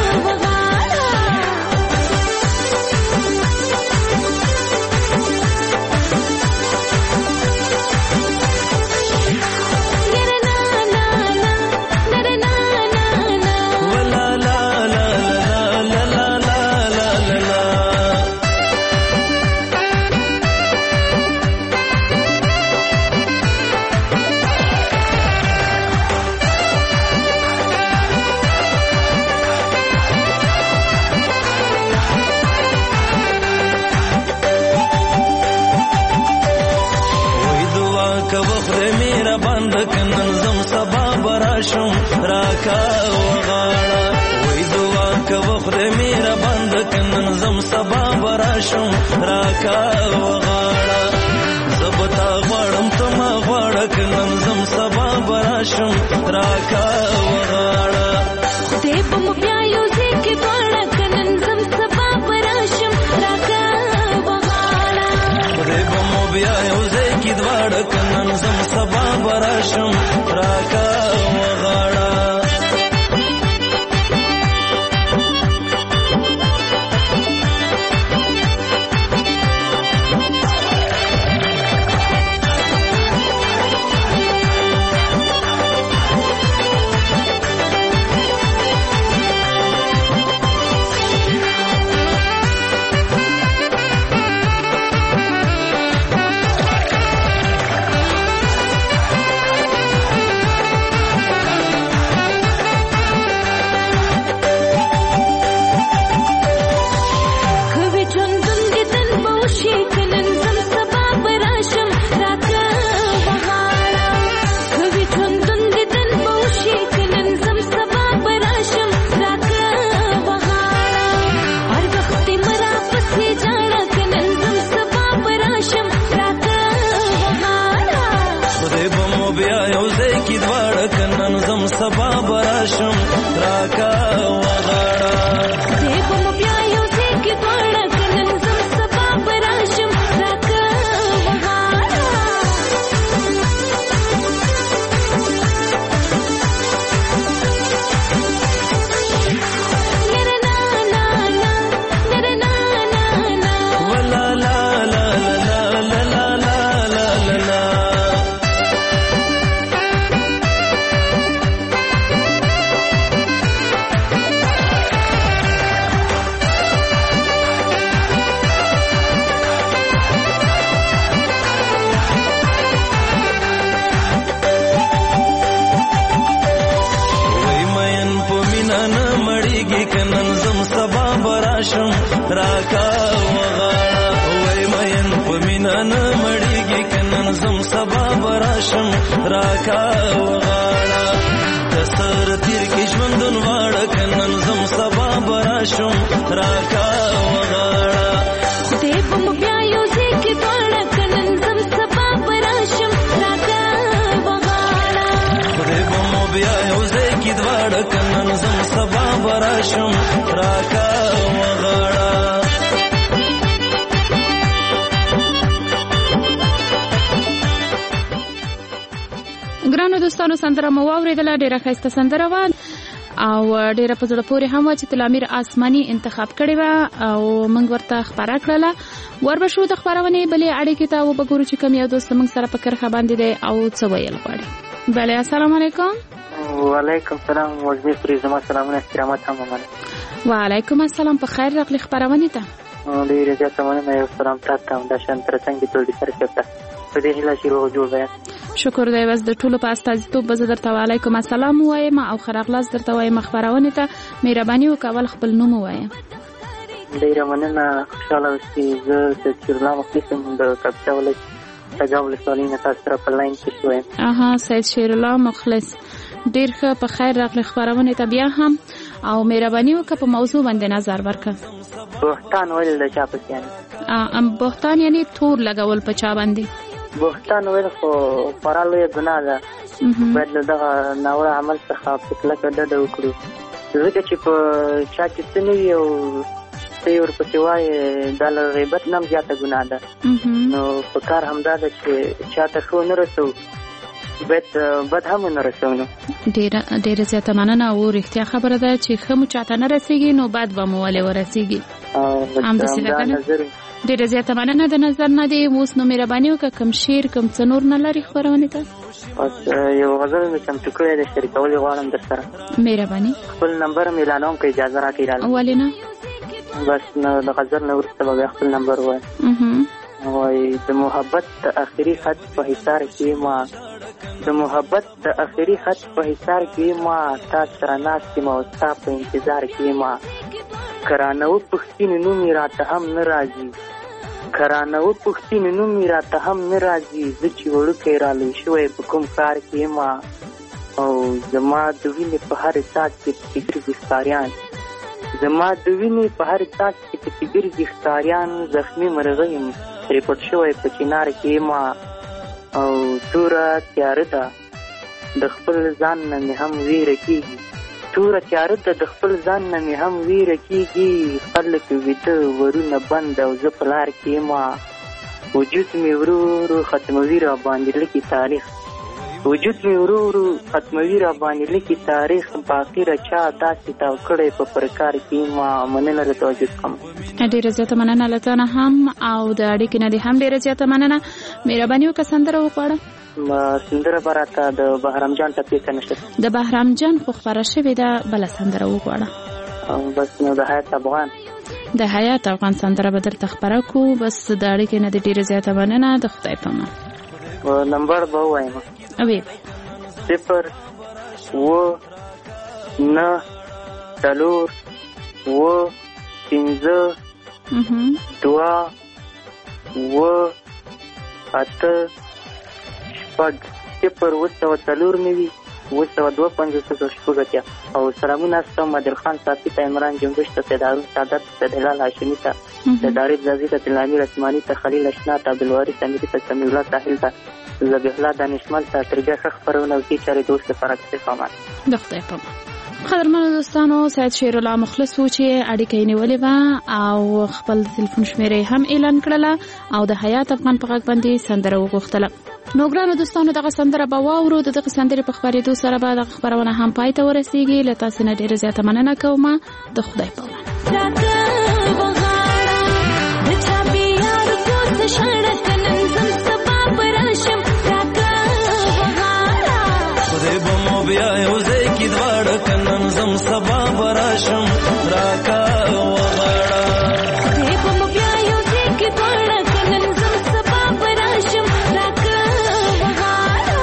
کنن زم سبا براشم راکا وغاړه وای دعا کوه خدای میرا بند کنن زم سبا براشم راکا وغاړه زبتا غواړم ته ما غواړه کنن زم سبا براشم راکا وغاړه خدای په مو بیا یو ځکه دواړه کنن زم سبا براشم راکا وغاړه خدای په مو بیا یو ځکه دواړه کنن زم سبا براشم راکا وغاړه سبا براشم راکا وغاړه دیوم بیا یو ځکه دواړه کنن زم سبا براشم راکا وغاړه نرنا نا نا نرنا نا نا ولا لا لا لا لا لا لا لا لا کنن زم سبا براشم راکا وغاړه وای مین په مینا نه مړیږي کنن زم سبا براشم راکا وغاړه کسر تیر کې ژوندون واړه کنن زم سبا براشم راکا وغاړه خدای په مو بیا یو ځکه دواړه کنن زم سبا براشم راکا وغاړه خدای په مو بیا یو ځکه دواړه کنن زم سبا براشم راکا وغاړه ګرانو دوستانو سندره مو واورېدله ډېره ښایسته سندره وه او ډیره په زړه پورې هم و چې تلامیر آسماني انتخاب کړی و او موږ ورته خبره کړله. وربشو د خبرونې بلې اړیکې ته وګورو چې کوم یو دوست موږ سره په کرخه باندې دی او څه ویل غواړي. بله السلام علیکم. وعلیکم السلام. وزیر پرې زما سلامونه احترامات هم ومنه. وعلیکم السلام. په خیر راغلی خبرونې ته. ډېرې زیاته مننه. یو سلام تاسو ته همدا شان ترڅنګ د پروډوسر صاحب ته په دې هیله چې روغ جوړ بیان. شکر دی. بس د ټولو په استازیتوب به زه درته وعلیکم السلام ووایم او ښه راغلاست درته وایم. خبرونې ته مهرباني وکول خپل نوم ووایم. ډېره مننه. خوشحاله اوسئ. زه سید شیرالله مخلص یم د کاپیسا ولایت تګاب ولسوالۍ نه تاسو سره په لاین کې شویم. سید شیرالله مخلص ډېر ښه. په خیر راغلی خبرونې ته بیا هم او مهرباني وکړه په موضوع باندې نظر ورکړه. بهتان ویل د چا پسې یعنې بهتان یعنې تور لګول په چا باندې؟ بهتان ویل خو خورا لویه ګناه ده. باید له دغه ناوړه عمل څخه په کلکه ډډه وکړو، ځکه چې په چا کې څه نه وي او ته یې ورپسې وایې دا له غیبت نه هم زیاته ګناه ده. نو په کار همدا ده چې چا ته ښه ونه رسوو باید بد هم ونه رسوو. نو ډېره زیاته مننه. او رښتیا خبره ده چې ښه مو چاته نه رسېږي نو بد به مو ولې ورسېږي. همداسې ده که نه؟ ډېره زیاته مننه د نظر نه دی. اوس نو مهرباني وکړه کوم شعر کوم څه نور نه لري خپرونې ته؟ یو غزل مې چمتو کړی دی، شریکول یې غواړم در سره. مهرباني. خپل نمبر مې اعلانوم که اجازه راکړئ. ولې نه؟ بس نو د غزل نه وروسته به بیا خپل نمبر ووایم. وایي د محبت د اخري خط په حصار کې ما، د محبت د اخري خط په حصار کې ما، تا سره ناست یم او ستا په انتظار کې ما. کرانه وپوښتنې نوم یې راته هم نه راځي، کرانه وپوښتنې نوم یې راته هم نه راځي. زه چې وړوکی رالوی شوی په کوم ښار کې ما، او زما د وینې په هر څاڅ کې پکې ګرځي ښکاریان، زما د وینې په هر څاڅ کې پکې ګرځي ښکاریان. زخمي مرغه یم ترې پټ شوی په چنار کې ما، او توره تیاره ده د خپل ځان نه مې هم ویره کېږي، توره تیاره ده د خپل ځان نه مې هم ویره کېږي. خلک ویده ورونه بند او زه په لار کې ما، وجود مې ورو ورو ختموي را باندې لیکي تاریخ، وجود مې ورو ورو ختموي را باندې لیکي تاریخ. باقي رچا داسې تاو کړی په پرکار کې ما. مننه د توجه کوم. ډېره زیاته مننه له تا نه هم او د اړیکې نه دې هم ډېره زیاته مننه. مهرباني وکړه سندره وغواړه. سندره به راته د بهرام جان ټپې ته نشته. د بهرام جان خو خپره شوې ده، بله سندره وغواړه. بس نو د حیات افغان، د حیات افغان سندره به درته خپره کړو. بس د اړیکې نه دې ډېره زیاته مننه. د خدای په امان. نمبر به ووایم. 0 و 9 4 و 5 2 و 8 شپږ 0 204 نوي 252 او سلامونه ستاسو مدیر خان صافي ته، عمران جنبش ته، سیدارون سعادت ته، هلال هاشمي ته، سیدارب زازي ته، تلامیر اسماني ته، خلیل اشنا ته، عبدالوارث امیري ته، سمیع الله ساحل ته، ذبیح الله دانشمل ته. تر بیا ښه خپرونه او ښې چارې دوست لپاره کیسې پامان. د خدای په امان. قدرمنو دوستانو، سید شیرالله مخلص و چې اړیکه یې نیولې وه او خپل تلیفون شمیره هم اعلان کړله او د حیات افغان په غږ باندې سندره وغوښتله. نو ګرانو دوستانو دغه سندره به واورو. د دغه سندرې په خپرېدو سره به دغه خپرونه هم پای ته ورسېږي. له تاسې نه ډېره زیاته مننه کوم. د خدای په امان. خدای به مو بیا یو ځای کې دواړه که نن ځم سبا به راشم راکه وغاړه. خدای به مو بیا یو ځای کې دواړه که نن ځم سبا به راشم راکه وغاړه.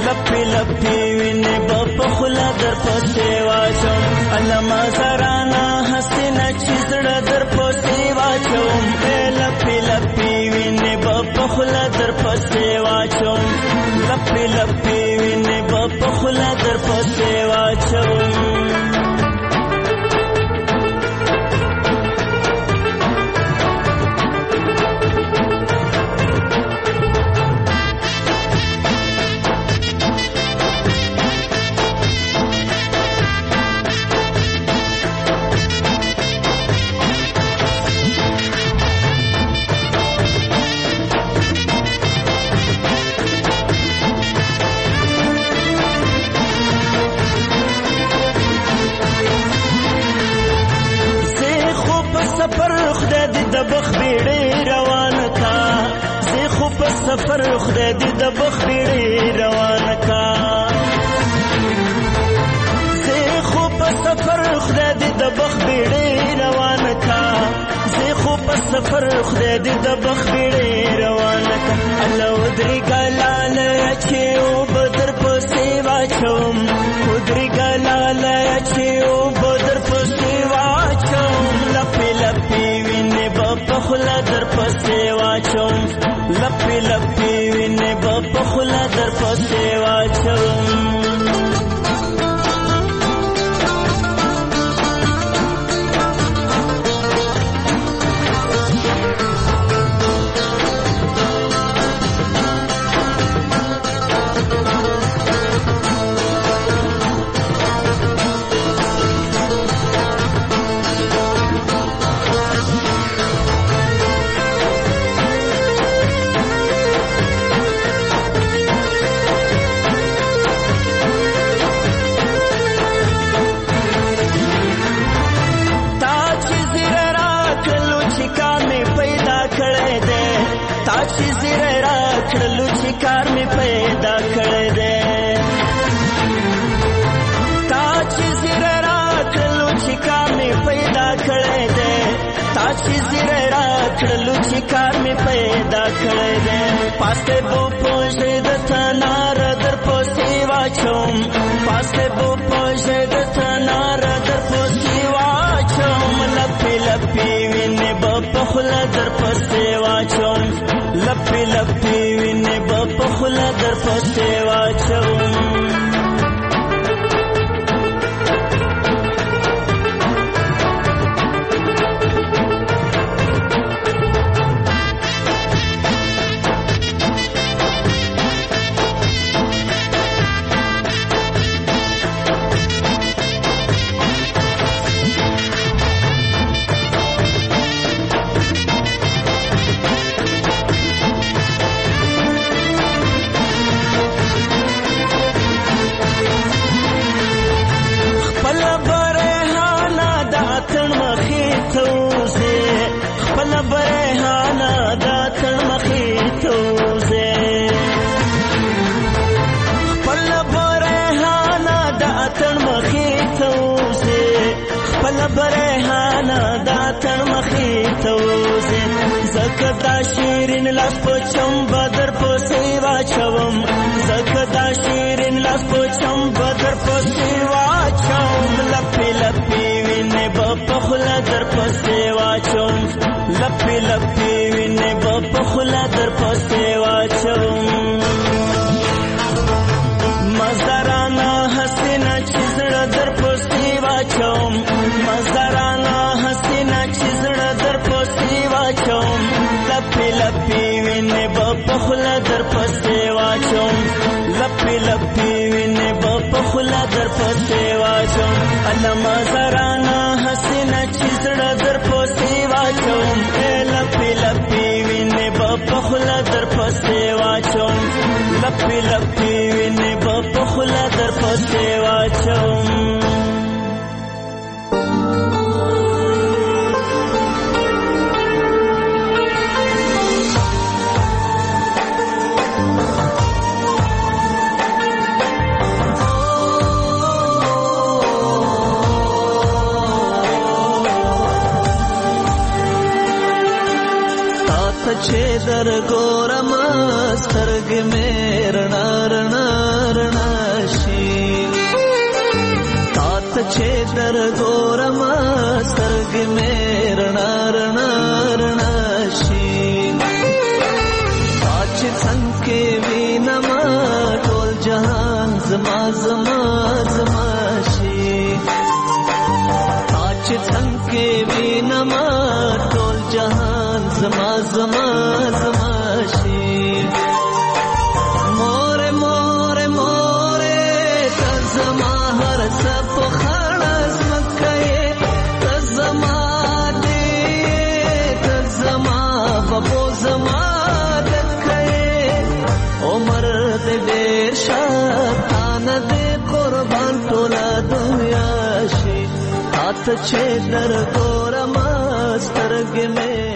لپی لپی وینې به په خوله در پسې واچوم علما زرانا حسینه چې زړه در پسې واچوم لپی لپی وینې به په خوله در پسې واچوم لپی لپی وینې به په خوله در پسې واچوم سفر خدای دې د بخ بیړې روان کا زه خو په سفر خدای دې د بخ بیړې روان کا زه خو په سفر خدای دې د بخ بیړې روان کا الله ودري ګلال چې او بدر په سیوا چوم ودري ګلال چې او بدر په سیوا چوم لپی لپی وینې په خلا در په سیوا چوم لپی لپی وینې په خوله در پسې واچوم کار می پیدا کړی دی تا چې زیره راکړلو چې کار می پیدا کړی دی تا چې زیره راکړلو چې کار می پیدا کړی دی پاسته بو پوښې د تنار در پسې واچوم پاسته بو پوښې د تنار در پسې واچوم لپی لپی وینې په خوله در پسې واچوم لپی لپی وینې په خوله در پسې واچوم برهانا دا تن مخې ته وځي زکه دا شیرین لاس په چم بدر پسې واچوم زکه دا شیرین لاس په چم بدر پسې واچوم لپی لپی وینې په خوله در پسې واچوم لپی لپی وینې په خوله در پسې واچوم مزدارانه حسینه چې زړه در پسې واچوم مزدارانه حسینه چې زړه در پسې واچوم لپی لپی وینې په خوله در پسې واچوم لپی لپی وینې په خوله در پسې واچوم الله مزدارانه حسینه چې زړه در پسې واچوم لپی لپی وینې په خوله در پسې واچوم لپی لپی وینې په خوله در پسې واچوم ته چې در ګورم سترګې مې رڼا رڼا رڼا شي تا ته چې در ګورم سترګې مې رڼا رڼا رڼا شي تا چې څنګه وینم ټول جهان زما زما زما شي تا چې څنګه وینم ټول جهان زما زما زما شي مور مور مور ته زما هر څه په خړز مکه ته زما دې ته زما بابو زما دکه عمر دې ډېر شاتان دې قربان ټوله دنیا شي تا ته چې در ګورم سترګې مې